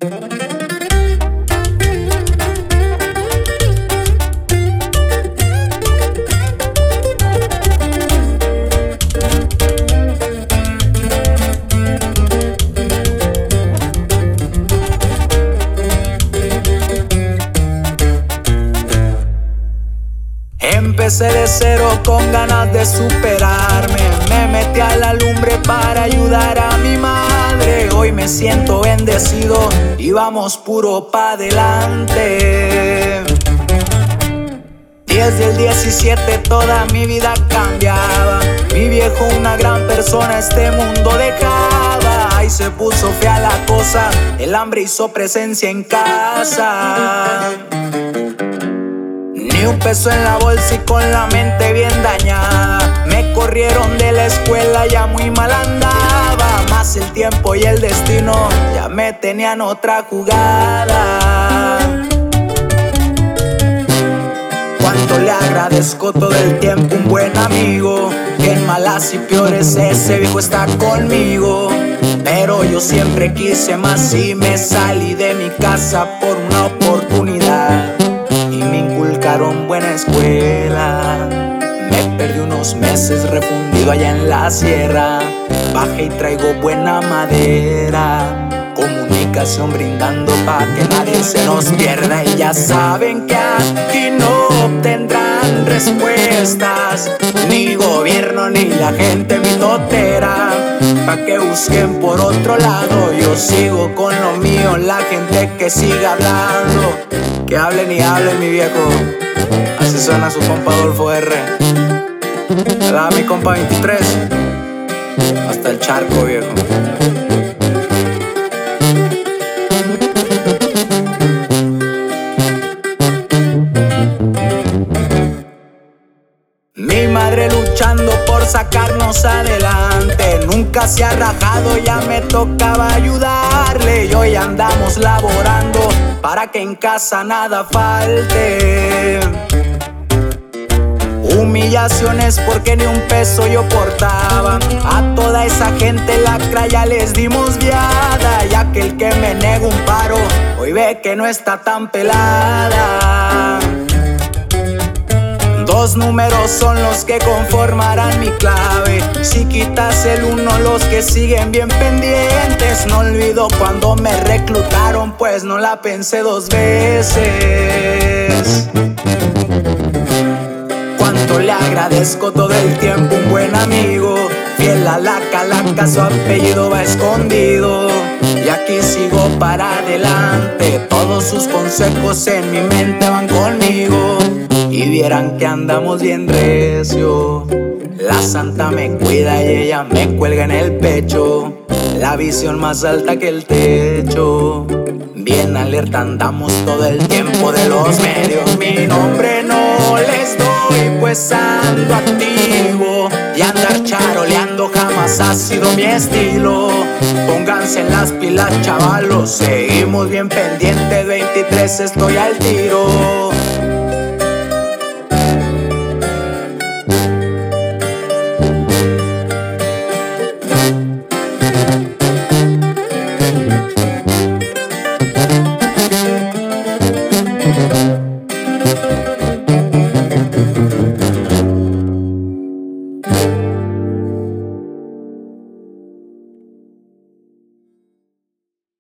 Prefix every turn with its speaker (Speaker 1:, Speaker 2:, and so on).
Speaker 1: Empecé de cero con ganas de superarme. Me metí a la lumbre para ayudar a mi madre. Hoy me siento bendecido y vamos puro pa' adelante. 10 del 17 toda mi vida cambiaba. Mi viejo una gran persona este mundo dejaba. Y se puso fea la cosa, el hambre hizo presencia en casa. Ni un peso en la bolsa y con la mente bien dañada. Me corrieron de la escuela, ya muy mal andaba. Más el tiempo y el destino ya me tenían otra jugada. Cuánto le agradezco todo el tiempo un buen amigo, que en malas y peores ese viejo está conmigo. Pero yo siempre quise más y me salí de mi casa por una oportunidad. Y me inculcaron buena escuela. Me perdí unos meses refundido allá en la sierra. Bajé y traigo buena madera. Comunicación brindando pa' que nadie se nos pierda. Y ya saben que aquí no obtendrán respuestas, ni gobierno ni la gente mitotera, pa' que busquen por otro lado. Yo sigo con lo mío, la gente que siga hablando. Que hablen y hablen, mi viejo. Así suena su compa Adolfo R. ¿Verdad, mi compa 23? Hasta el charco, viejo. Mi madre luchando por sacarnos adelante. Nunca se ha rajado, ya me tocaba ayudarle. Y hoy andamos laborando para que en casa nada falte. Humillaciones porque ni un peso yo portaba. A toda esa gente lacra ya les dimos viada. Y aquel que me nega un paro hoy ve que no está tan pelada. Dos números son los que conformarán mi clave. Si quitas el uno, los que siguen bien pendientes. No olvido cuando me reclutaron, pues no la pensé dos veces. Cuánto le agradezco todo el tiempo un buen amigo, fiel a la calaca, su apellido va escondido. Y aquí sigo para adelante, todos sus consejos en mi mente van conmigo. Y vieran que andamos bien recio. La santa me cuida y ella me cuelga en el pecho. La visión más alta que el techo. Bien alerta andamos todo el tiempo de los medios. Mi nombre no les doy, pues ando activo. Y andar charoleando jamás ha sido mi estilo. Pónganse en las pilas, chavalos, seguimos bien pendientes. 23 estoy al tiro.